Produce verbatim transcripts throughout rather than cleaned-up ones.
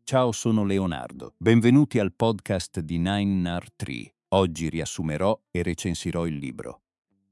Ciao, sono Leonardo. Benvenuti al podcast di Nine Nar Tree. Oggi riassumerò e recensirò il libro.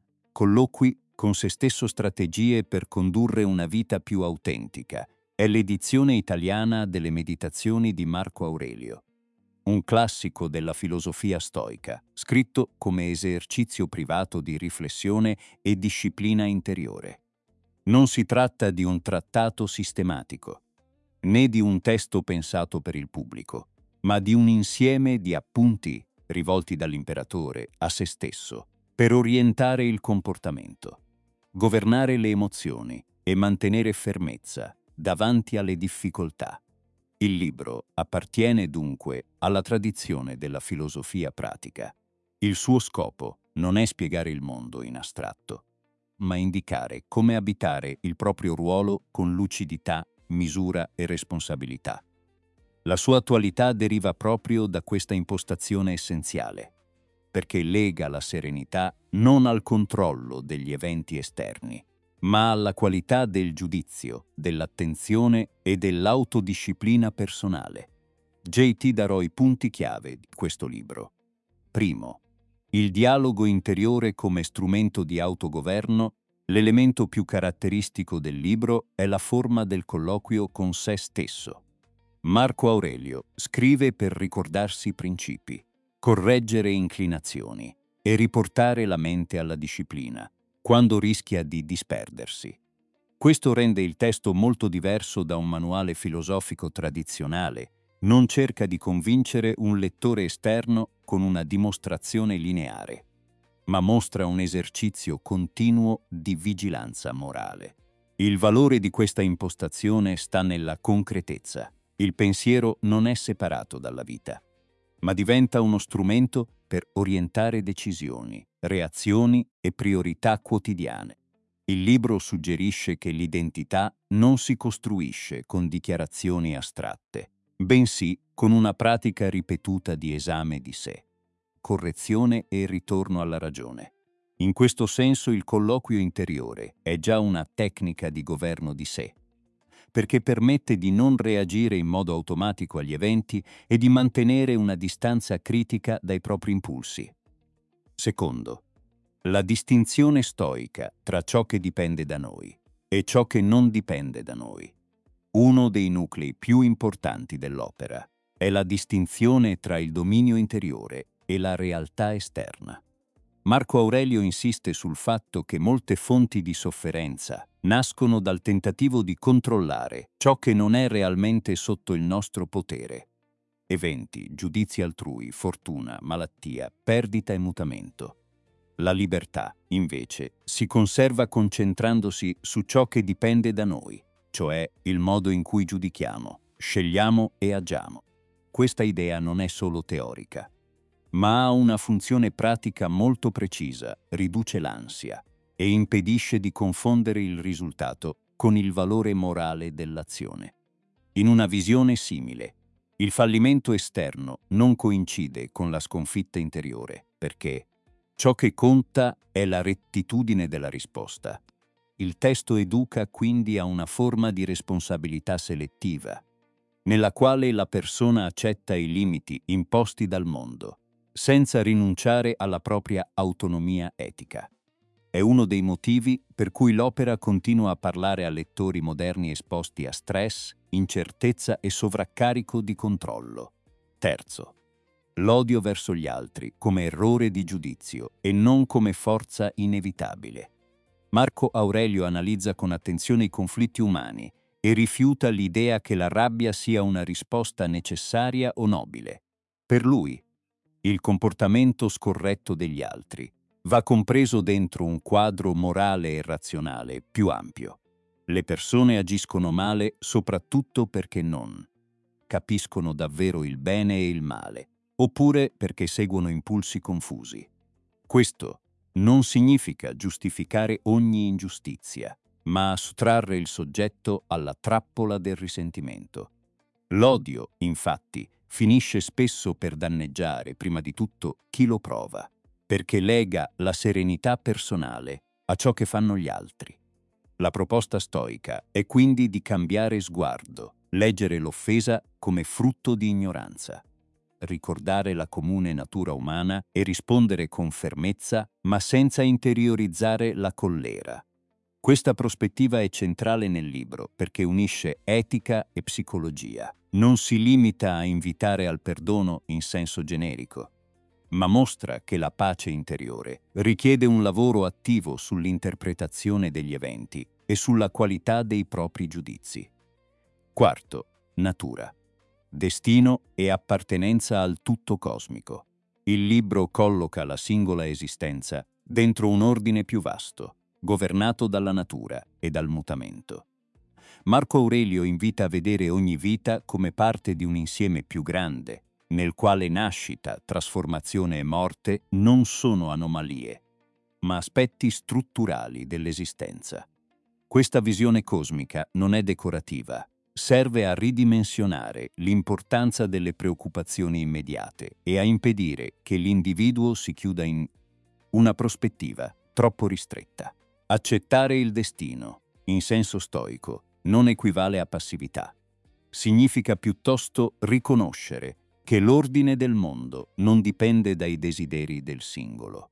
Colloqui con se stesso, strategie per condurre una vita più autentica. È l'edizione italiana delle Meditazioni di Marco Aurelio. Un classico della filosofia stoica, scritto come esercizio privato di riflessione e disciplina interiore. Non si tratta di un trattato sistematico, né di un testo pensato per il pubblico, ma di un insieme di appunti rivolti dall'imperatore a se stesso per orientare il comportamento, governare le emozioni e mantenere fermezza davanti alle difficoltà. Il libro appartiene dunque alla tradizione della filosofia pratica. Il suo scopo non è spiegare il mondo in astratto, ma indicare come abitare il proprio ruolo con lucidità, misura e responsabilità. La sua attualità deriva proprio da questa impostazione essenziale, perché lega la serenità non al controllo degli eventi esterni, ma alla qualità del giudizio, dell'attenzione e dell'autodisciplina personale. J T darò i punti chiave di questo libro. Primo, il dialogo interiore come strumento di autogoverno. L'elemento più caratteristico del libro è la forma del colloquio con sé stesso. Marco Aurelio scrive per ricordarsi principi, correggere inclinazioni e riportare la mente alla disciplina, quando rischia di disperdersi. Questo rende il testo molto diverso da un manuale filosofico tradizionale. Non cerca di convincere un lettore esterno con una dimostrazione lineare, ma mostra un esercizio continuo di vigilanza morale. Il valore di questa impostazione sta nella concretezza. Il pensiero non è separato dalla vita, ma diventa uno strumento per orientare decisioni, reazioni e priorità quotidiane. Il libro suggerisce che l'identità non si costruisce con dichiarazioni astratte, bensì con una pratica ripetuta di esame di sé, correzione e ritorno alla ragione. In questo senso il colloquio interiore è già una tecnica di governo di sé, perché permette di non reagire in modo automatico agli eventi e di mantenere una distanza critica dai propri impulsi. Secondo, la distinzione stoica tra ciò che dipende da noi e ciò che non dipende da noi. Uno dei nuclei più importanti dell'opera è la distinzione tra il dominio interiore e la realtà esterna. Marco Aurelio insiste sul fatto che molte fonti di sofferenza nascono dal tentativo di controllare ciò che non è realmente sotto il nostro potere. Eventi, giudizi altrui, fortuna, malattia, perdita e mutamento. La libertà, invece, si conserva concentrandosi su ciò che dipende da noi, cioè il modo in cui giudichiamo, scegliamo e agiamo. Questa idea non è solo teorica, ma ha una funzione pratica molto precisa, riduce l'ansia e impedisce di confondere il risultato con il valore morale dell'azione. In una visione simile, il fallimento esterno non coincide con la sconfitta interiore, perché ciò che conta è la rettitudine della risposta. Il testo educa quindi a una forma di responsabilità selettiva, nella quale la persona accetta i limiti imposti dal mondo, senza rinunciare alla propria autonomia etica. È uno dei motivi per cui l'opera continua a parlare a lettori moderni esposti a stress, incertezza e sovraccarico di controllo. Terzo, l'odio verso gli altri come errore di giudizio e non come forza inevitabile. Marco Aurelio analizza con attenzione i conflitti umani e rifiuta l'idea che la rabbia sia una risposta necessaria o nobile. Per lui, il comportamento scorretto degli altri va compreso dentro un quadro morale e razionale più ampio. Le persone agiscono male soprattutto perché non capiscono davvero il bene e il male, oppure perché seguono impulsi confusi. Questo non significa giustificare ogni ingiustizia, ma sottrarre il soggetto alla trappola del risentimento. L'odio, infatti, finisce spesso per danneggiare, prima di tutto, chi lo prova, perché lega la serenità personale a ciò che fanno gli altri. La proposta stoica è quindi di cambiare sguardo, leggere l'offesa come frutto di ignoranza, ricordare la comune natura umana e rispondere con fermezza, ma senza interiorizzare la collera. Questa prospettiva è centrale nel libro perché unisce etica e psicologia. Non si limita a invitare al perdono in senso generico, ma mostra che la pace interiore richiede un lavoro attivo sull'interpretazione degli eventi e sulla qualità dei propri giudizi. Quarto, natura. Destino e appartenenza al tutto cosmico. Il libro colloca la singola esistenza dentro un ordine più vasto, governato dalla natura e dal mutamento. Marco Aurelio invita a vedere ogni vita come parte di un insieme più grande, nel quale nascita, trasformazione e morte non sono anomalie, ma aspetti strutturali dell'esistenza. Questa visione cosmica non è decorativa, serve a ridimensionare l'importanza delle preoccupazioni immediate e a impedire che l'individuo si chiuda in una prospettiva troppo ristretta. Accettare il destino, in senso stoico, non equivale a passività. Significa piuttosto riconoscere che l'ordine del mondo non dipende dai desideri del singolo,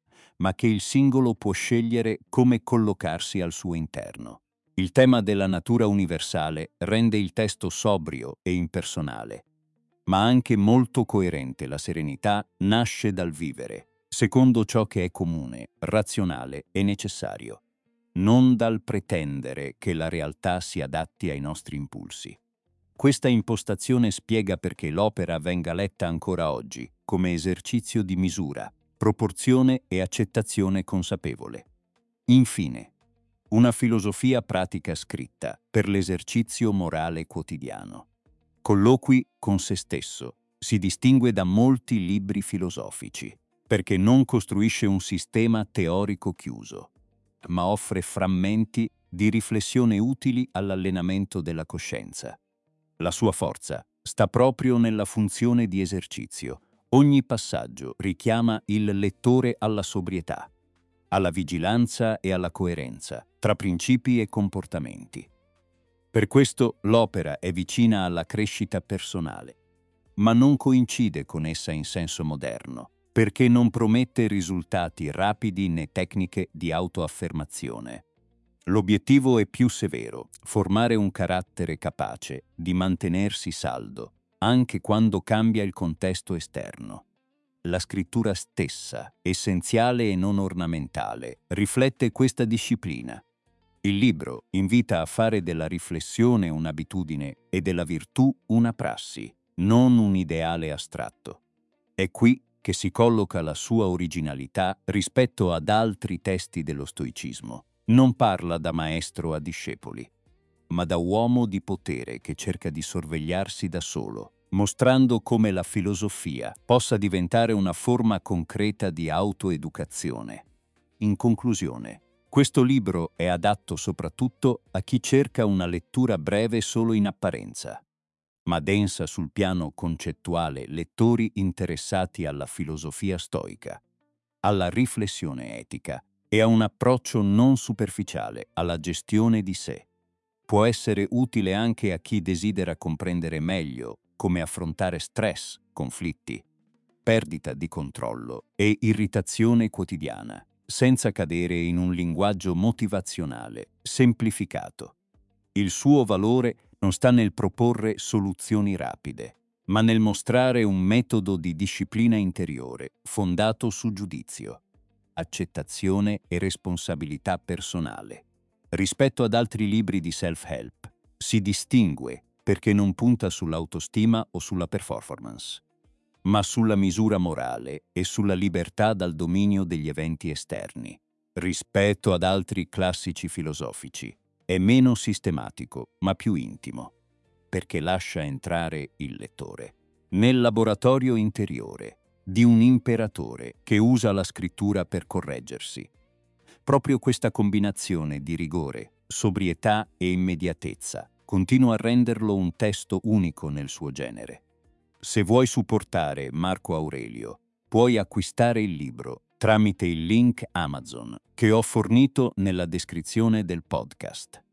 ma che il singolo può scegliere come collocarsi al suo interno. Il tema della natura universale rende il testo sobrio e impersonale, ma anche molto coerente. La serenità nasce dal vivere, secondo ciò che è comune, razionale e necessario, non dal pretendere che la realtà si adatti ai nostri impulsi. Questa impostazione spiega perché l'opera venga letta ancora oggi come esercizio di misura, proporzione e accettazione consapevole. Infine, una filosofia pratica scritta per l'esercizio morale quotidiano. Colloqui con se stesso si distingue da molti libri filosofici perché non costruisce un sistema teorico chiuso, ma offre frammenti di riflessione utili all'allenamento della coscienza. La sua forza sta proprio nella funzione di esercizio. Ogni passaggio richiama il lettore alla sobrietà, alla vigilanza e alla coerenza tra principi e comportamenti. Per questo l'opera è vicina alla crescita personale, ma non coincide con essa in senso moderno, perché non promette risultati rapidi né tecniche di autoaffermazione. L'obiettivo è più severo: formare un carattere capace di mantenersi saldo, anche quando cambia il contesto esterno. La scrittura stessa, essenziale e non ornamentale, riflette questa disciplina. Il libro invita a fare della riflessione un'abitudine e della virtù una prassi, non un ideale astratto. È qui che si colloca la sua originalità rispetto ad altri testi dello stoicismo. Non parla da maestro a discepoli, ma da uomo di potere che cerca di sorvegliarsi da solo, mostrando come la filosofia possa diventare una forma concreta di autoeducazione. In conclusione, questo libro è adatto soprattutto a chi cerca una lettura breve solo in apparenza, ma densa sul piano concettuale, lettori interessati alla filosofia stoica, alla riflessione etica e a un approccio non superficiale alla gestione di sé. Può essere utile anche a chi desidera comprendere meglio come affrontare stress, conflitti, perdita di controllo e irritazione quotidiana, senza cadere in un linguaggio motivazionale semplificato. Il suo valore non sta nel proporre soluzioni rapide, ma nel mostrare un metodo di disciplina interiore fondato su giudizio, accettazione e responsabilità personale. Rispetto ad altri libri di self-help, si distingue perché non punta sull'autostima o sulla performance, ma sulla misura morale e sulla libertà dal dominio degli eventi esterni. Rispetto ad altri classici filosofici, è meno sistematico, ma più intimo, perché lascia entrare il lettore nel laboratorio interiore di un imperatore che usa la scrittura per correggersi. Proprio questa combinazione di rigore, sobrietà e immediatezza continua a renderlo un testo unico nel suo genere. Se vuoi supportare Marco Aurelio, puoi acquistare il libro tramite il link Amazon che ho fornito nella descrizione del podcast.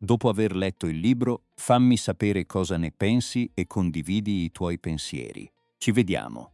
Dopo aver letto il libro, fammi sapere cosa ne pensi e condividi i tuoi pensieri. Ci vediamo.